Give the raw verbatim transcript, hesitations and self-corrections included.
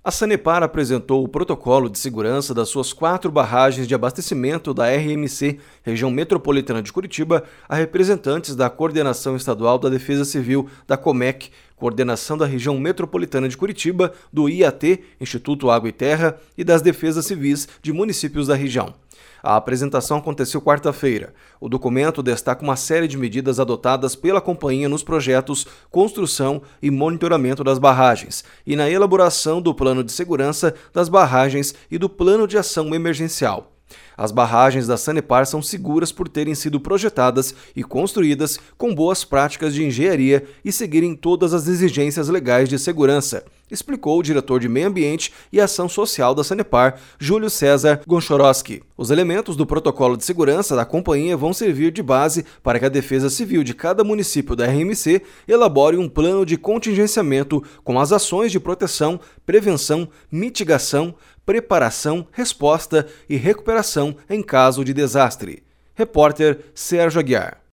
A Sanepar apresentou o protocolo de segurança das suas quatro barragens de abastecimento da R M C, região metropolitana de Curitiba, a representantes da Coordenação Estadual da Defesa Civil, da COMEC, Coordenação da Região Metropolitana de Curitiba, do I A T, Instituto Água e Terra, e das Defesas Civis de municípios da região. A apresentação aconteceu quarta-feira. O documento destaca uma série de medidas adotadas pela companhia nos projetos, construção e monitoramento das barragens e na elaboração do plano de segurança das barragens e do plano de ação emergencial. As barragens da Sanepar são seguras por terem sido projetadas e construídas com boas práticas de engenharia e seguirem todas as exigências legais de segurança, explicou o diretor de Meio Ambiente e Ação Social da Sanepar, Júlio César Gonchorowski. Os elementos do protocolo de segurança da companhia vão servir de base para que a Defesa Civil de cada município da R M C elabore um plano de contingenciamento com as ações de proteção, prevenção, mitigação, preparação, resposta e recuperação em caso de desastre. Repórter Sérgio Aguiar.